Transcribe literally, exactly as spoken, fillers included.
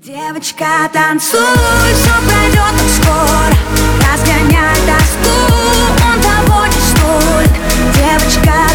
Девочка, танцуй, все пройдет так скоро. Разгоняй тоску, он того не стоит. Девочка,